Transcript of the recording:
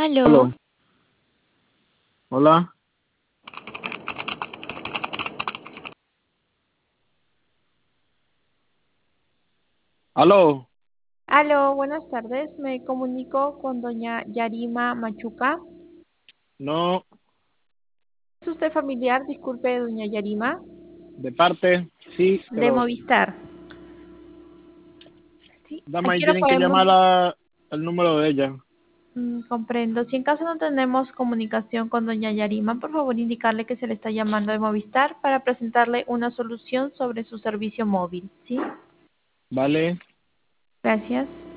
Aló, Aló, hola, aló, aló, buenas tardes. Me comunico con doña Yarima Machuca. no, ¿Es usted familiar? Disculpe, doña Yarima, de parte, sí, de pero Movistar. Sí, dama aquí ahí lo tienen que podemos. llamar al número de ella. Comprendo. Si en caso no tenemos comunicación con doña Yarima, por favor indicarle que se le está llamando de Movistar para presentarle una solución sobre su servicio móvil. ¿Sí? Vale. Gracias.